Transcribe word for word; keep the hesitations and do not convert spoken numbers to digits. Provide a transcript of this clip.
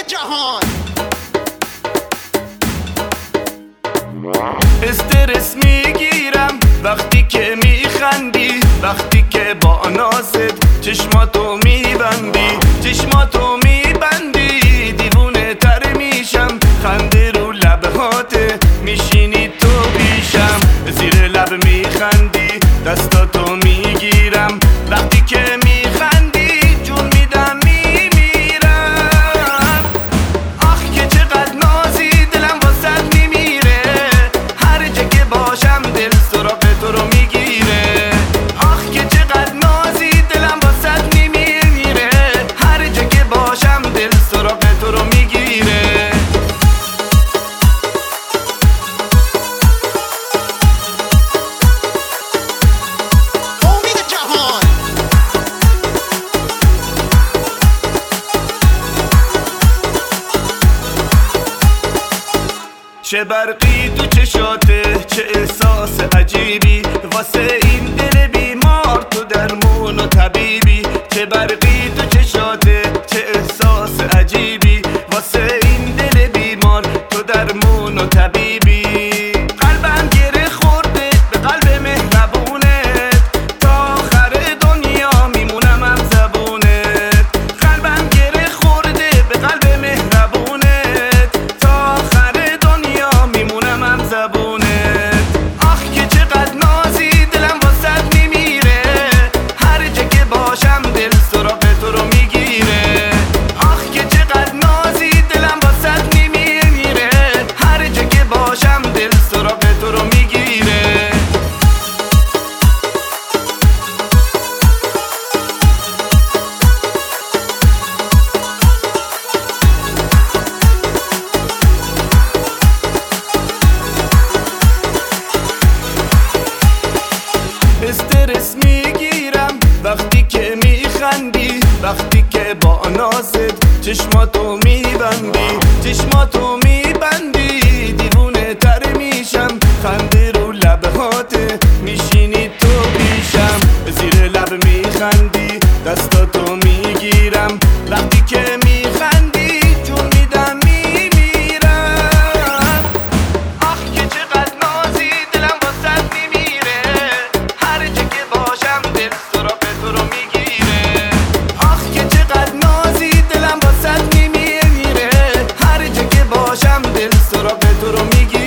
جهان. استرس میگیرم وقتی که میخندی، وقتی که با نازت چشماتو میبندی، چشماتو میبندی دیوونه تر میشم، خنده رو لبهاته میشینی تو پیشم، زیر لب میخندی دستاتو میگیرم، وقتی که میخندی جون میدم میمیرم. آخ که چقدر نازی دلم واسد میمیره، هر جا که باشم دل سراغ تو رو میگیره. آخ که چقدر نازی دلم واسد میمیره، هر جا که باشم دل سراغ تو رو میگیره. امید جهان. چه برقی تو چشاته، چه احساس عجیبی واسه این دل بیمار، تو درمون و طبیبی. چه برقی تو چشاته، چه احساس عجیبی واسه این دل بیمار، تو درمون و طبیبی. قلبم گره خورده به قلب مهربونت، تا آخر دنیا میمونم هم زبونت. قلبم گره خورده به قلب مهربونت، تا آخر دنیا میمونم هم زبونت. آخ که چقدر نازی دلم واسد میمیره، هر جا که باشم دل سراغ تو رو میگیره. آخ که چقدر نازی دلم واسد میمیره، هر جا که باشم دل سراغ تو رو میگیره. استرس میگیرم وقتی که میخندی، وقتی که با نازت چشماتو میبندی، چشماتو میبندی دیوونه تر میشم، خنده رو لبهاته میشینی تو پیشم، زیر لب میخندی دستاتو میگیرم، وقتی که میخندی جون میدم میمیرم. آخ که چقدر نازی دلم واسد میمیره، هر جا که باشم دل سراغ تو رو میگیره. آخ که چقدر نازی دلم واسد میمیره، هر جا که باشم دل سراغ تو رو میگیره.